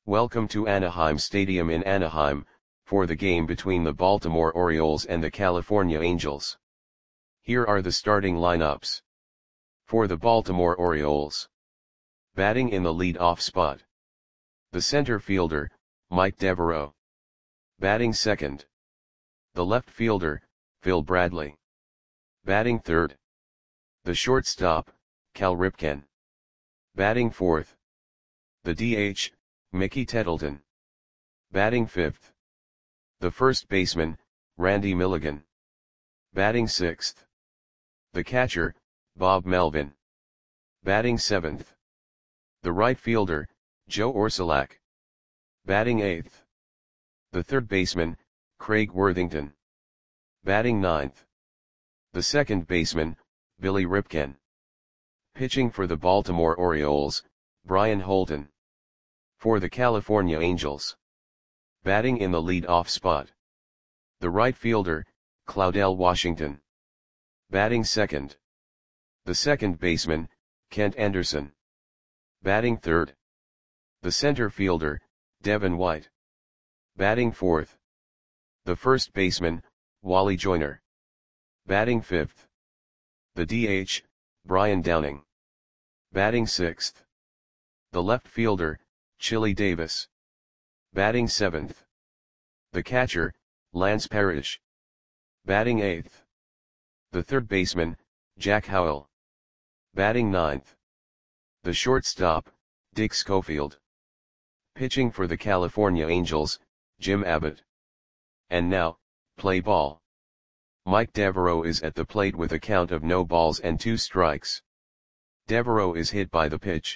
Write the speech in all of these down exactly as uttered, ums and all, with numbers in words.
Welcome to Anaheim Stadium in Anaheim, for the game between the Baltimore Orioles and the California Angels. Here are the starting lineups. For the Baltimore Orioles. Batting in the lead-off spot. The center fielder, Mike Devereaux. Batting second. The left fielder, Phil Bradley. Batting third. The shortstop, Cal Ripken. Batting fourth. The D H, Mickey Tettleton. Batting fifth. The first baseman, Randy Milligan. Batting sixth. The catcher, Bob Melvin. Batting seventh. The right fielder, Joe Orsulak. Batting eighth. The third baseman, Craig Worthington. Batting ninth. The second baseman, Billy Ripken. Pitching for the Baltimore Orioles, Brian Holton. For the California Angels. Batting in the lead-off spot. The right fielder, Claudell Washington. Batting second. The second baseman, Kent Anderson. Batting third. The center fielder, Devin White. Batting fourth. The first baseman, Wally Joyner. Batting fifth. The D H, Brian Downing. Batting sixth. The left fielder, Chili Davis. Batting seventh. The catcher, Lance Parrish. Batting eighth. The third baseman, Jack Howell. Batting ninth. The shortstop, Dick Schofield. Pitching for the California Angels, Jim Abbott. And now, play ball. Mike Devereaux is at the plate with a count of no balls and two strikes. Devereaux is hit by the pitch.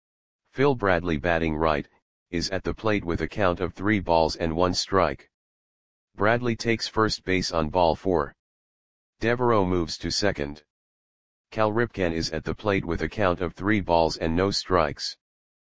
Phil Bradley, batting right, is at the plate with a count of three balls and one strike. Bradley takes first base on ball four. Devereaux moves to second. Cal Ripken is at the plate with a count of three balls and no strikes.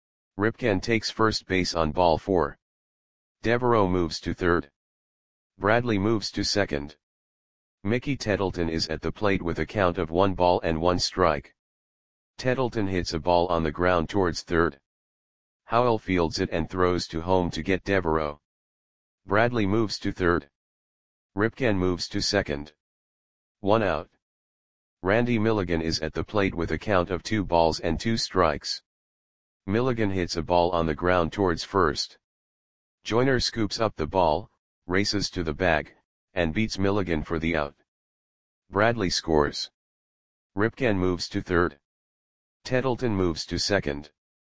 Ripken takes first base on ball four. Devereaux moves to third. Bradley moves to second. Mickey Tettleton is at the plate with a count of one ball and one strike. Tettleton hits a ball on the ground towards third. Howell fields it and throws to home to get Devereaux. Bradley moves to third. Ripken moves to second. One out. Randy Milligan is at the plate with a count of two balls and two strikes. Milligan hits a ball on the ground towards first. Joyner scoops up the ball, races to the bag, and beats Milligan for the out. Bradley scores. Ripken moves to third. Tettleton moves to second.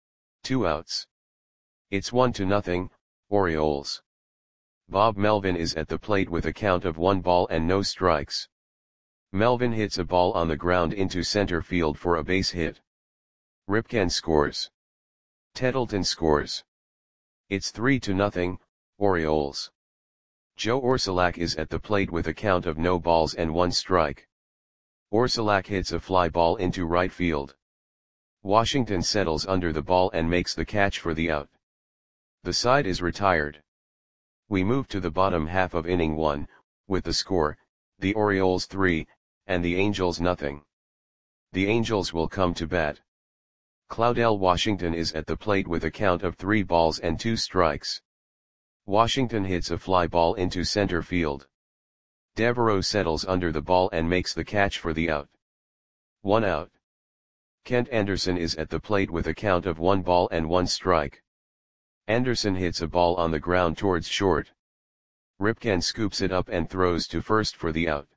Two outs. It's one to nothing, Orioles. Bob Melvin is at the plate with a count of one ball and no strikes. Melvin hits a ball on the ground into center field for a base hit. Ripken scores. Tettleton scores. It's three to nothing, Orioles. Joe Orsulak is at the plate with a count of no balls and one strike. Orsulak hits a fly ball into right field. Washington settles under the ball and makes the catch for the out. The side is retired. We move to the bottom half of inning one, with the score, the Orioles three, and the Angels nothing. The Angels will come to bat. Claudell Washington is at the plate with a count of three balls and two strikes. Washington hits a fly ball into center field. Devereaux settles under the ball and makes the catch for the out. One out. Kent Anderson is at the plate with a count of one ball and one strike. Anderson hits a ball on the ground towards short. Ripken scoops it up and throws to first for the out.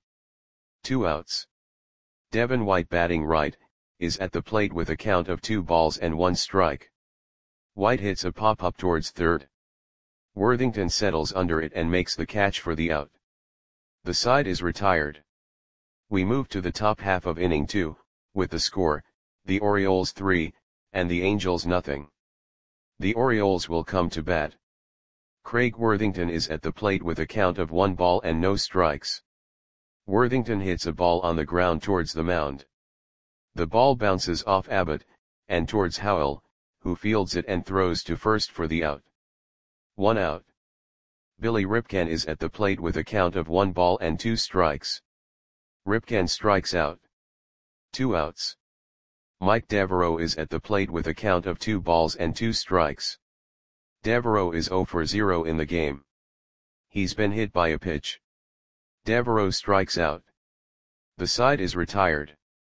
Two outs. Devin White, batting right, is at the plate with a count of two balls and one strike. White hits a pop-up towards third. Worthington settles under it and makes the catch for the out. The side is retired. We move to the top half of inning two, with the score, the Orioles three, and the Angels nothing. The Orioles will come to bat. Craig Worthington is at the plate with a count of one ball and no strikes. Worthington hits a ball on the ground towards the mound. The ball bounces off Abbott, and towards Howell, who fields it and throws to first for the out. One out. Billy Ripken is at the plate with a count of one ball and two strikes. Ripken strikes out. Two outs. Mike Devereaux is at the plate with a count of two balls and two strikes. Devereaux is zero for zero in the game. He's been hit by a pitch. Devereaux strikes out. The side is retired.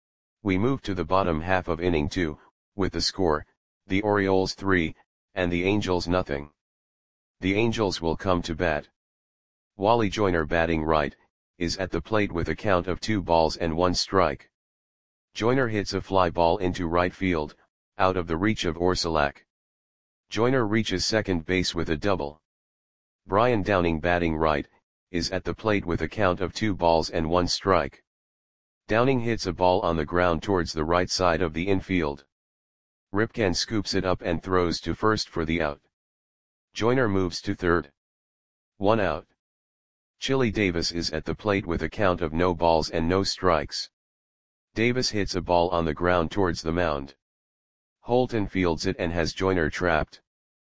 We move to the bottom half of inning two, with the score, the Orioles three, and the Angels nothing. The Angels will come to bat. Wally Joyner, batting right, is at the plate with a count of two balls and one strike. Joyner hits a fly ball into right field, out of the reach of Orsulak. Joyner reaches second base with a double. Brian Downing, batting right, is at the plate with a count of two balls and one strike. Downing hits a ball on the ground towards the right side of the infield. Ripken scoops it up and throws to first for the out. Joyner moves to third. One out. Chili Davis is at the plate with a count of no balls and no strikes. Davis hits a ball on the ground towards the mound. Holton fields it and has Joyner trapped.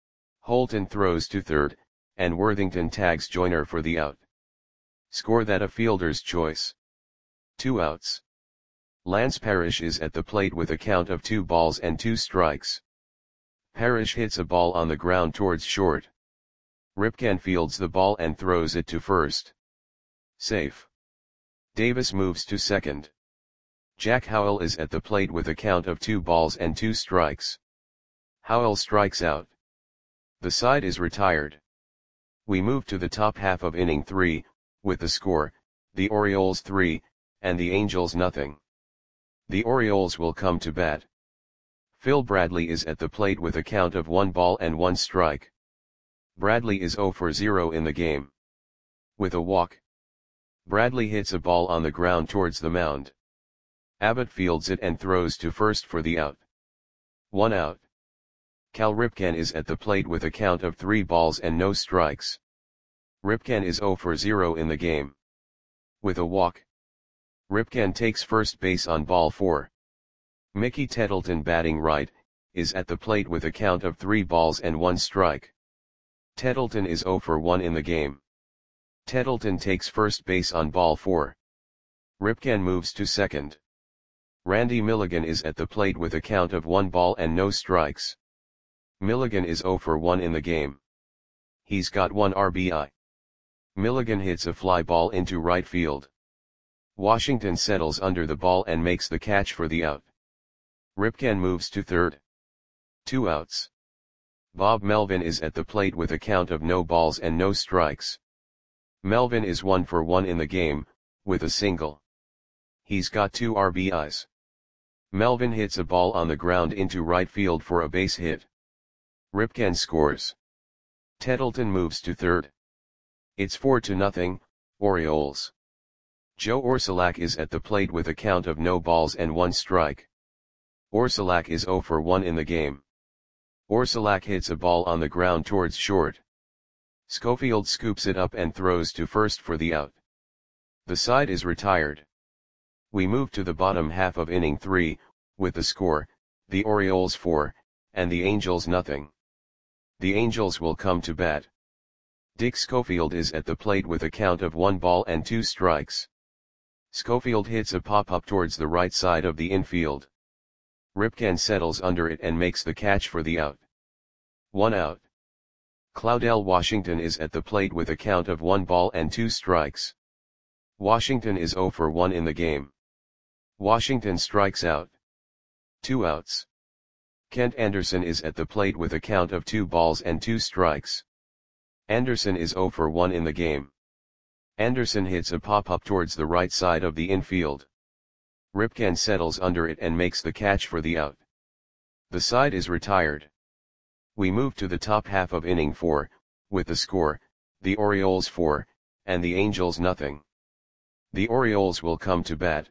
Holton throws to third, and Worthington tags Joyner for the out. Score that a fielder's choice. Two outs. Lance Parrish is at the plate with a count of two balls and two strikes. Parrish hits a ball on the ground towards short. Ripken fields the ball and throws it to first. Safe. Davis moves to second. Jack Howell is at the plate with a count of two balls and two strikes. Howell strikes out. The side is retired. We move to the top half of inning three, with the score, the Orioles three, and the Angels nothing. The Orioles will come to bat. Phil Bradley is at the plate with a count of one ball and one strike. Bradley is zero for zero in the game. With a walk. Bradley hits a ball on the ground towards the mound. Abbott fields it and throws to first for the out. One out. Cal Ripken is at the plate with a count of three balls and no strikes. Ripken is zero for zero in the game. With a walk. Ripken takes first base on ball four. Mickey Tettleton, batting right, is at the plate with a count of three balls and one strike. Tettleton is zero for one in the game. Tettleton takes first base on ball four. Ripken moves to second. Randy Milligan is at the plate with a count of one ball and no strikes. Milligan is zero for one in the game. He's got one R B I. Milligan hits a fly ball into right field. Washington settles under the ball and makes the catch for the out. Ripken moves to third. Two outs. Bob Melvin is at the plate with a count of no balls and no strikes. Melvin is one for one in the game, with a single. He's got two R B Is. Melvin hits a ball on the ground into right field for a base hit. Ripken scores. Tettleton moves to third. It's four to nothing, Orioles. Joe Orsulak is at the plate with a count of no balls and one strike. Orsulak is zero for one in the game. Orsulak hits a ball on the ground towards short. Schofield scoops it up and throws to first for the out. The side is retired. We move to the bottom half of inning three, with the score, the Orioles four, and the Angels nothing. The Angels will come to bat. Dick Schofield is at the plate with a count of one ball and two strikes. Schofield hits a pop-up towards the right side of the infield. Ripken settles under it and makes the catch for the out. One out. Claudell Washington is at the plate with a count of one ball and two strikes. Washington is zero for one in the game. Washington strikes out. Two outs. Kent Anderson is at the plate with a count of two balls and two strikes. Anderson is zero for one in the game. Anderson hits a pop-up towards the right side of the infield. Ripken settles under it and makes the catch for the out. The side is retired. We move to the top half of inning four, with the score, the Orioles four, and the Angels nothing. The Orioles will come to bat.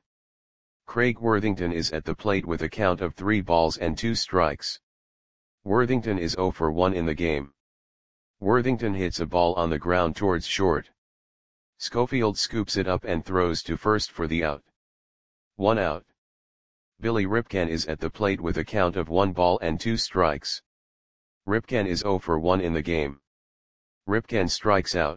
Craig Worthington is at the plate with a count of three balls and two strikes. Worthington is zero for one in the game. Worthington hits a ball on the ground towards short. Schofield scoops it up and throws to first for the out. One out. Billy Ripken is at the plate with a count of one ball and two strikes. Ripken is zero for one in the game. Ripken strikes out.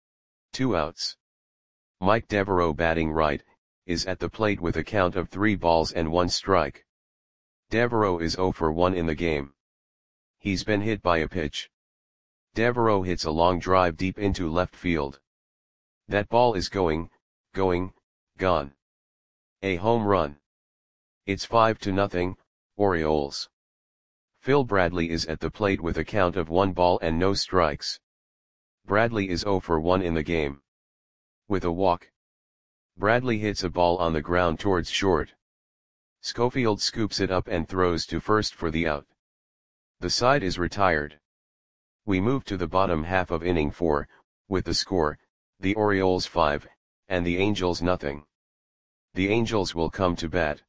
Two outs. Mike Devereaux, batting right, is at the plate with a count of three balls and one strike. Devereaux is zero for one in the game. He's been hit by a pitch. Devereaux hits a long drive deep into left field. That ball is going, going, gone. A home run. It's five to nothing, Orioles. Phil Bradley is at the plate with a count of one ball and no strikes. Bradley is zero for one in the game. With a walk, Bradley hits a ball on the ground towards short. Schofield scoops it up and throws to first for the out. The side is retired. We move to the bottom half of inning four, with the score, the Orioles five, and the Angels nothing. The Angels will come to bat.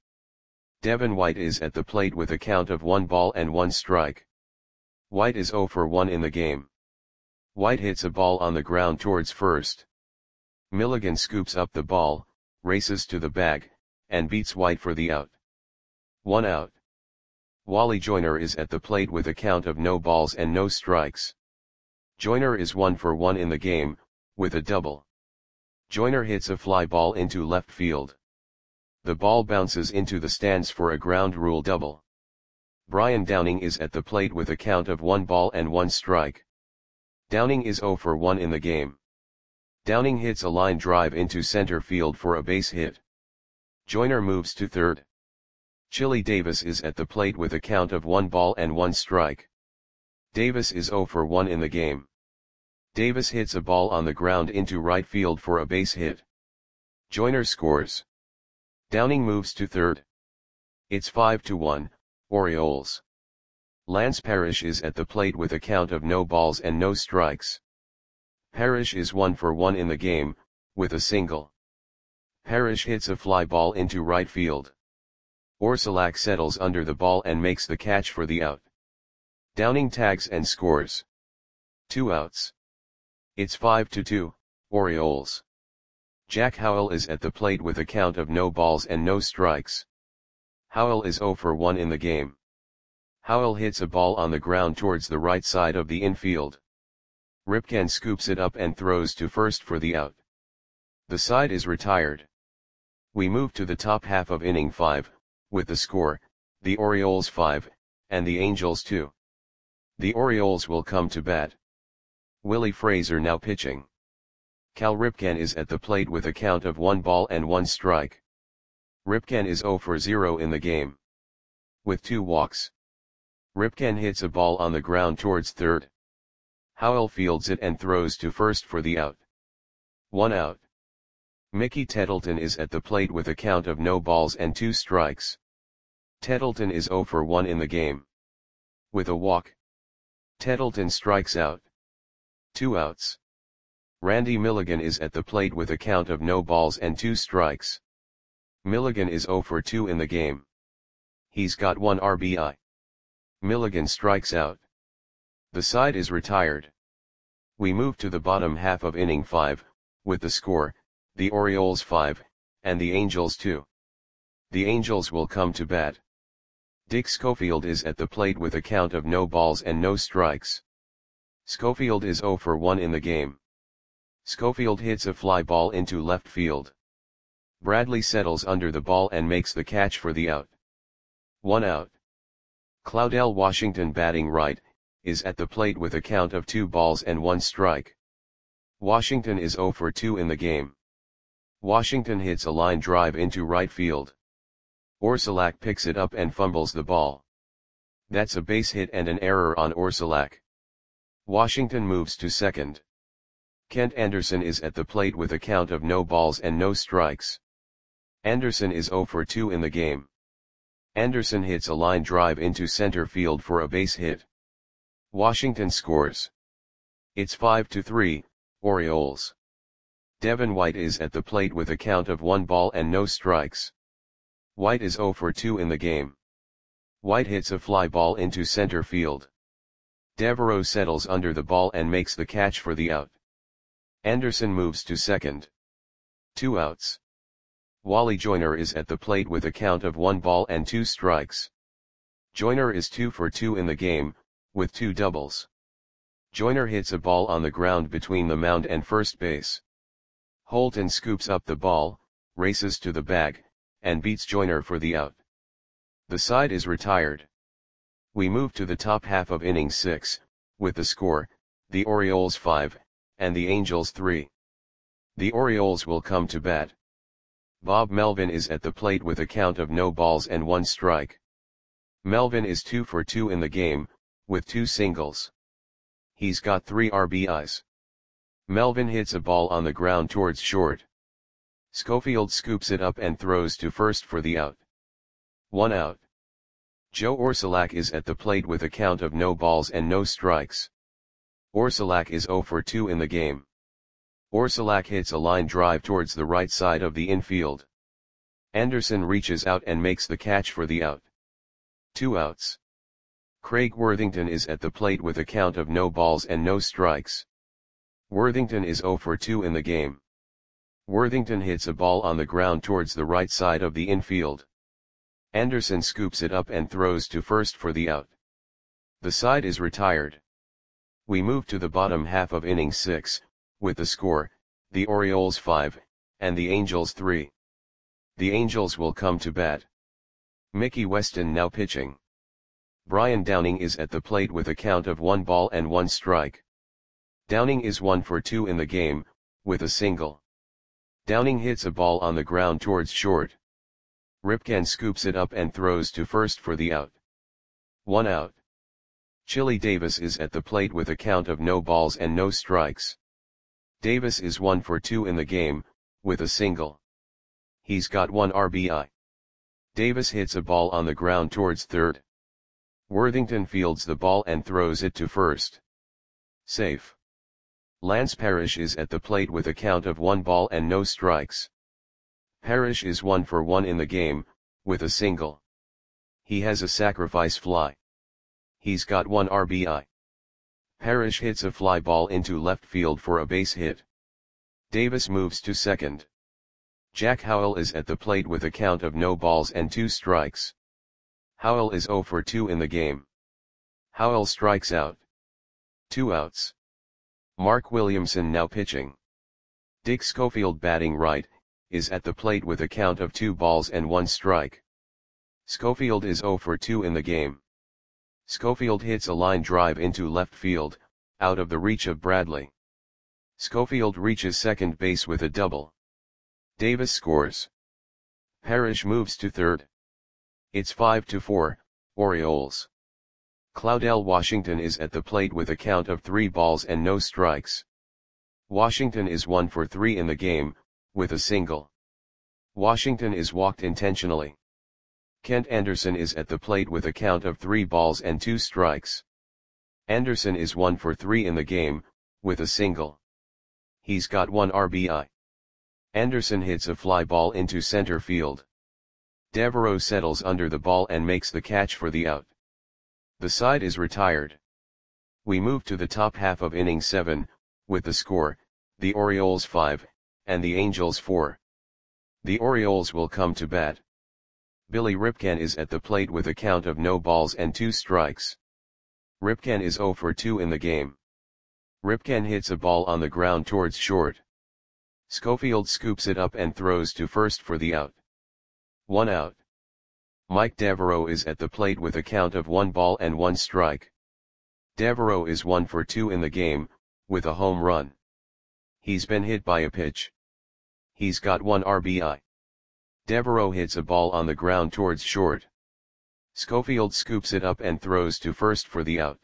Devin White is at the plate with a count of one ball and one strike. White is zero for one in the game. White hits a ball on the ground towards first. Milligan scoops up the ball, races to the bag, and beats White for the out. One out. Wally Joyner is at the plate with a count of no balls and no strikes. Joyner is one for one in the game, with a double. Joyner hits a fly ball into left field. The ball bounces into the stands for a ground rule double. Brian Downing is at the plate with a count of one ball and one strike. Downing is zero for one in the game. Downing hits a line drive into center field for a base hit. Joyner moves to third. Chili Davis is at the plate with a count of one ball and one strike. Davis is zero for one in the game. Davis hits a ball on the ground into right field for a base hit. Joyner scores. Downing moves to third. It's five to one, Orioles. Lance Parrish is at the plate with a count of no balls and no strikes. Parrish is one for one in the game, with a single. Parrish hits a fly ball into right field. Orsulak settles under the ball and makes the catch for the out. Downing tags and scores. Two outs. It's five to two, Orioles. Jack Howell is at the plate with a count of no balls and no strikes. Howell is zero for one in the game. Howell hits a ball on the ground towards the right side of the infield. Ripken scoops it up and throws to first for the out. The side is retired. We move to the top half of inning five, with the score, the Orioles five, and the Angels two. The Orioles will come to bat. Willie Fraser now pitching. Cal Ripken is at the plate with a count of one ball and one strike. Ripken is zero for zero in the game. With two walks. Ripken hits a ball on the ground towards third. Howell fields it and throws to first for the out. One out. Mickey Tettleton is at the plate with a count of no balls and two strikes. Tettleton is zero for one in the game. With a walk. Tettleton strikes out. Two outs. Randy Milligan is at the plate with a count of no balls and two strikes. Milligan is zero for two in the game. He's got one R B I. Milligan strikes out. The side is retired. We move to the bottom half of inning five, with the score, the Orioles five, and the Angels two. The Angels will come to bat. Dick Schofield is at the plate with a count of no balls and no strikes. Schofield is zero for one in the game. Schofield hits a fly ball into left field. Bradley settles under the ball and makes the catch for the out. One out. Claudel Washington, batting right, is at the plate with a count of two balls and one strike. Washington is zero for two in the game. Washington hits a line drive into right field. Orsulak picks it up and fumbles the ball. That's a base hit and an error on Orsulak. Washington moves to second. Kent Anderson is at the plate with a count of no balls and no strikes. Anderson is zero for two in the game. Anderson hits a line drive into center field for a base hit. Washington scores. It's five to three, Orioles. Devin White is at the plate with a count of one ball and no strikes. White is zero for two in the game. White hits a fly ball into center field. Devereaux settles under the ball and makes the catch for the out. Anderson moves to second. Two outs. Wally Joyner is at the plate with a count of one ball and two strikes. Joyner is two for two in the game, with two doubles. Joyner hits a ball on the ground between the mound and first base. Holton scoops up the ball, races to the bag, and beats Joyner for the out. The side is retired. We move to the top half of inning six, with the score, the Orioles five, and the Angels three. The Orioles will come to bat. Bob Melvin is at the plate with a count of no balls and one strike. Melvin is two for two in the game, with two singles. He's got three R B Is. Melvin hits a ball on the ground towards short. Schofield scoops it up and throws to first for the out. One out. Joe Orsulak is at the plate with a count of no balls and no strikes. Orsulak is zero for two in the game. Orsulak hits a line drive towards the right side of the infield. Anderson reaches out and makes the catch for the out. Two outs. Craig Worthington is at the plate with a count of no balls and no strikes. Worthington is zero for two in the game. Worthington hits a ball on the ground towards the right side of the infield. Anderson scoops it up and throws to first for the out. The side is retired. We move to the bottom half of inning six, with the score, the Orioles five, and the Angels three. The Angels will come to bat. Mickey Weston now pitching. Brian Downing is at the plate with a count of one ball and one strike. Downing is one for two in the game, with a single. Downing hits a ball on the ground towards short. Ripken scoops it up and throws to first for the out. One out. Chili Davis is at the plate with a count of no balls and no strikes. Davis is one for two in the game, with a single. He's got one R B I. Davis hits a ball on the ground towards third. Worthington fields the ball and throws it to first. Safe. Lance Parrish is at the plate with a count of one ball and no strikes. Parrish is one for one in the game, with a single. He has a sacrifice fly. He's got one R B I. Parrish hits a fly ball into left field for a base hit. Davis moves to second. Jack Howell is at the plate with a count of no balls and two strikes. Howell is zero for two in the game. Howell strikes out. Two outs. Mark Williamson now pitching. Dick Schofield batting right, is at the plate with a count of two balls and one strike. Schofield is zero for two in the game. Schofield hits a line drive into left field, out of the reach of Bradley. Schofield reaches second base with a double. Davis scores. Parrish moves to third. It's five to four, Orioles. Claudell Washington is at the plate with a count of three balls and no strikes. Washington is one for three in the game, with a single. Washington is walked intentionally. Kent Anderson is at the plate with a count of three balls and two strikes. Anderson is one for three in the game, with a single. He's got one R B I. Anderson hits a fly ball into center field. Devereaux settles under the ball and makes the catch for the out. The side is retired. We move to the top half of inning seven, with the score, the Orioles five, and the Angels four. The Orioles will come to bat. Billy Ripken is at the plate with a count of no balls and two strikes. Ripken is zero for two in the game. Ripken hits a ball on the ground towards short. Schofield scoops it up and throws to first for the out. One out. Mike Devereaux is at the plate with a count of one ball and one strike. Devereaux is one for two in the game, with a home run. He's been hit by a pitch. He's got one R B I. Devereaux hits a ball on the ground towards short. Schofield scoops it up and throws to first for the out.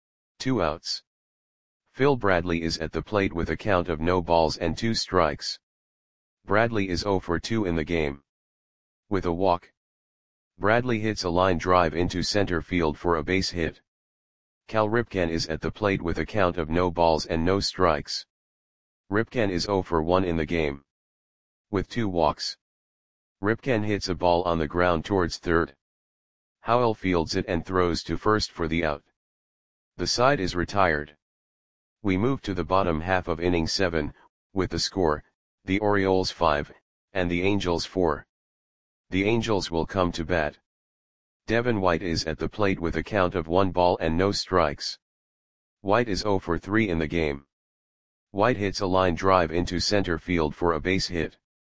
Two outs. Phil Bradley is at the plate with a count of no balls and two strikes. Bradley is zero for two in the game. With a walk. Bradley hits a line drive into center field for a base hit. Cal Ripken is at the plate with a count of no balls and no strikes. Ripken is zero for one in the game. With two walks. Ripken hits a ball on the ground towards third. Howell fields it and throws to first for the out. The side is retired. We move to the bottom half of inning seven, with the score, the Orioles five, and the Angels four. The Angels will come to bat. Devin White is at the plate with a count of one ball and no strikes. White is zero for three in the game. White hits a line drive into center field for a base hit.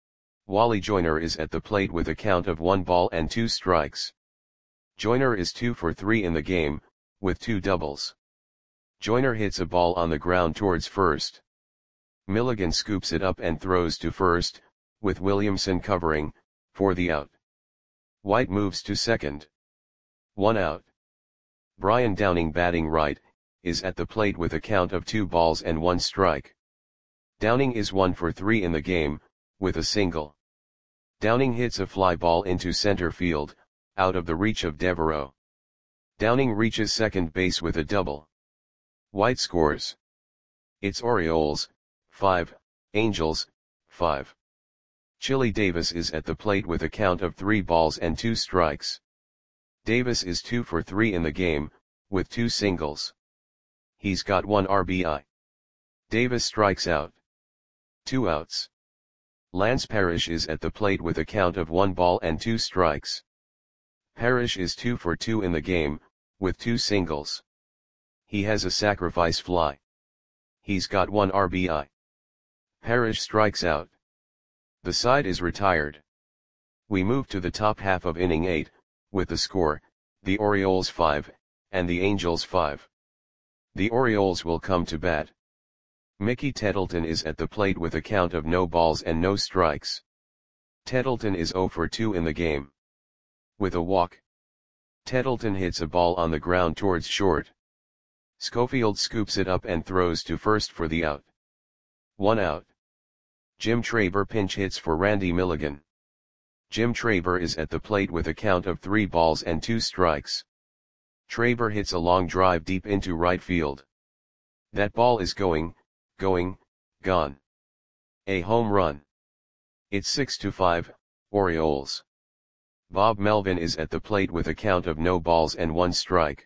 Wally Joyner is at the plate with a count of one ball and two strikes. Joyner is two for three in the game, with two doubles. Joyner hits a ball on the ground towards first. Milligan scoops it up and throws to first, with Williamson covering, for the out. White moves to second. One out. Brian Downing, batting right, is at the plate with a count of two balls and one strike. Downing is one for three in the game, with a single. Downing hits a fly ball into center field, out of the reach of Devereaux. Downing reaches second base with a double. White scores. It's Orioles, five, Angels, five. Chili Davis is at the plate with a count of three balls and two strikes. Davis is two for three in the game, with two singles. He's got one R B I. Davis strikes out. Two outs. Lance Parrish is at the plate with a count of one ball and two strikes. Parrish is two for two in the game, with two singles. He has a sacrifice fly. He's got one R B I. Parrish strikes out. The side is retired. We move to the top half of inning eight, with the score, the Orioles five, and the Angels five. The Orioles will come to bat. Mickey Tettleton is at the plate with a count of no balls and no strikes. Tettleton is zero for two in the game. With a walk. Tettleton hits a ball on the ground towards short. Schofield scoops it up and throws to first for the out. One out. Jim Traber pinch hits for Randy Milligan. Jim Traber is at the plate with a count of three balls and two strikes. Traber hits a long drive deep into right field. That ball is going, going, gone. A home run. It's six to five, Orioles. Bob Melvin is at the plate with a count of no balls and one strike.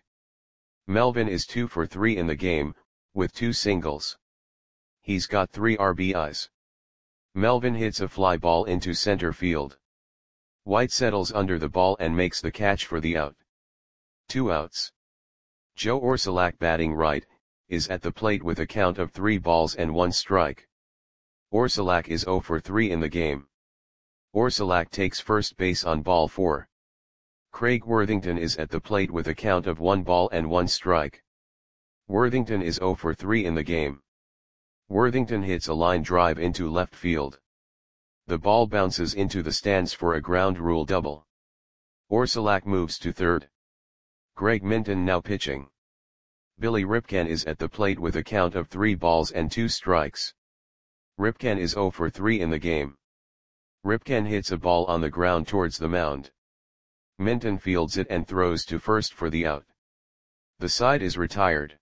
Melvin is two for three in the game, with two singles. He's got three R B Is. Melvin hits a fly ball into center field. White settles under the ball and makes the catch for the out. Two outs. Joe Orsulak, batting right, is at the plate with a count of three balls and one strike. Orsulak is zero for three in the game. Orsulak takes first base on ball four. Craig Worthington is at the plate with a count of one ball and one strike. Worthington is zero for three in the game. Worthington hits a line drive into left field. The ball bounces into the stands for a ground rule double. Orsulak moves to third. Greg Minton now pitching. Billy Ripken is at the plate with a count of three balls and two strikes. Ripken is zero for three in the game. Ripken hits a ball on the ground towards the mound. Minton fields it and throws to first for the out. The side is retired.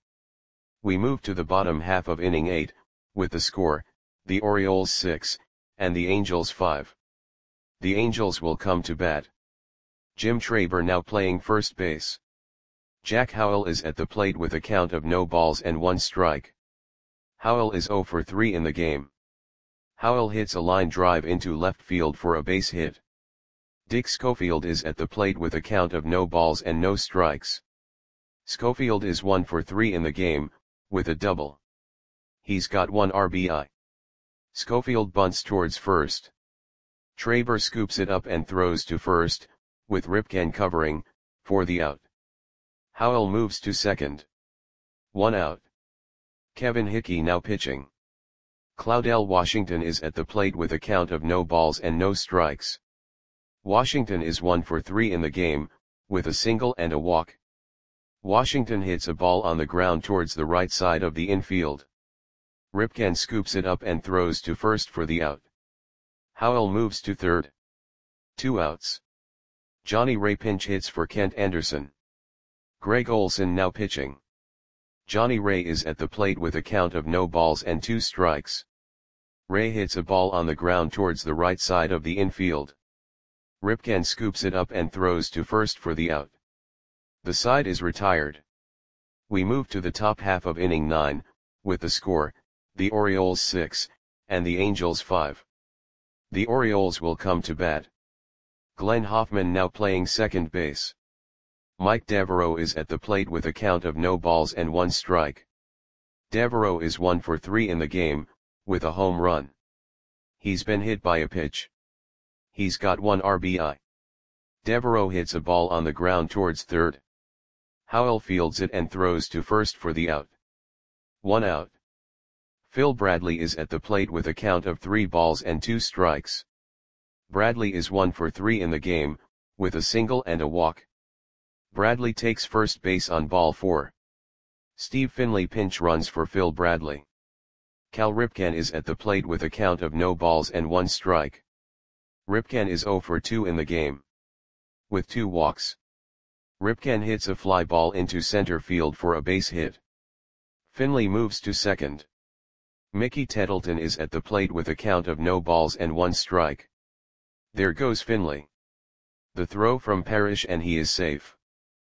We move to the bottom half of inning eight, with the score, the Orioles six, and the Angels five. The Angels will come to bat. Jim Traber now playing first base. Jack Howell is at the plate with a count of no balls and one strike. Howell is zero for three in the game. Howell hits a line drive into left field for a base hit. Dick Schofield is at the plate with a count of no balls and no strikes. Schofield is one for three in the game, with a double. He's got one R B I. Schofield bunts towards first. Traber scoops it up and throws to first, with Ripken covering, for the out. Howell moves to second. One out. Kevin Hickey now pitching. Claudell Washington is at the plate with a count of no balls and no strikes. Washington is one for three in the game, with a single and a walk. Washington hits a ball on the ground towards the right side of the infield. Ripken scoops it up and throws to first for the out. Howell moves to third. Two outs. Johnny Ray pinch hits for Kent Anderson. Greg Olson now pitching. Johnny Ray is at the plate with a count of no balls and two strikes. Ray hits a ball on the ground towards the right side of the infield. Ripken scoops it up and throws to first for the out. The side is retired. We move to the top half of inning nine, with the score, the Orioles six, and the Angels five. The Orioles will come to bat. Glenn Hoffman now playing second base. Mike Devereaux is at the plate with a count of no balls and one strike. Devereaux is one for three in the game, with a home run. He's been hit by a pitch. He's got one R B I. Devereaux hits a ball on the ground towards third. Howell fields it and throws to first for the out. One out. Phil Bradley is at the plate with a count of three balls and two strikes. Bradley is one for three in the game, with a single and a walk. Bradley takes first base on ball four. Steve Finley pinch runs for Phil Bradley. Cal Ripken is at the plate with a count of no balls and one strike. Ripken is zero for two in the game, with two walks. Ripken hits a fly ball into center field for a base hit. Finley moves to second. Mickey Tettleton is at the plate with a count of no balls and one strike. There goes Finley. The throw from Parrish and he is safe.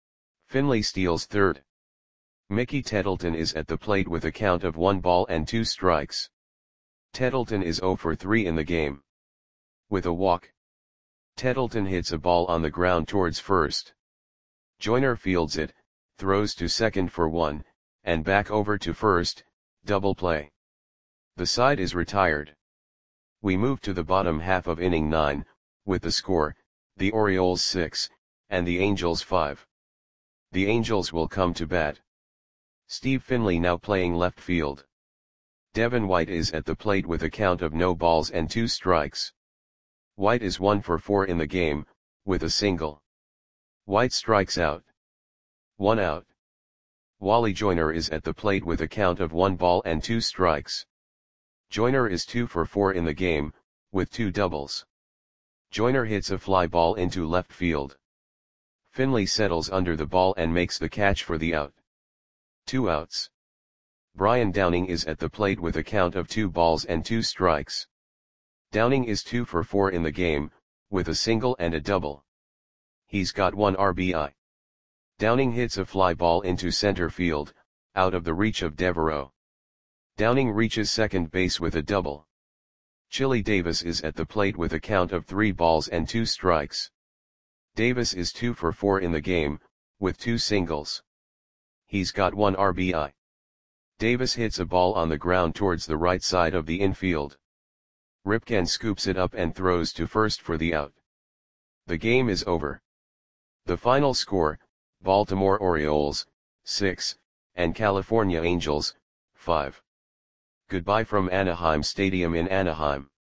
Finley steals third. Mickey Tettleton is at the plate with a count of one ball and two strikes. Tettleton is zero for three in the game, with a walk. Tettleton hits a ball on the ground towards first. Joyner fields it, throws to second for one, and back over to first, double play. The side is retired. We move to the bottom half of inning nine, with the score, the Orioles six, and the Angels five. The Angels will come to bat. Steve Finley now playing left field. Devin White is at the plate with a count of no balls and two strikes. White is one for four in the game, with a single. White strikes out. One out. Wally Joyner is at the plate with a count of one ball and two strikes. Joyner is two for four in the game, with two doubles. Joyner hits a fly ball into left field. Finley settles under the ball and makes the catch for the out. Two outs. Brian Downing is at the plate with a count of two balls and two strikes. Downing is two for four in the game, with a single and a double. He's got one R B I. Downing hits a fly ball into center field, out of the reach of Devereaux. Downing reaches second base with a double. Chili Davis is at the plate with a count of three balls and two strikes. Davis is two for four in the game, with two singles. He's got one R B I. Davis hits a ball on the ground towards the right side of the infield. Ripken scoops it up and throws to first for the out. The game is over. The final score, Baltimore Orioles, six, and California Angels, five. Goodbye from Anaheim Stadium in Anaheim.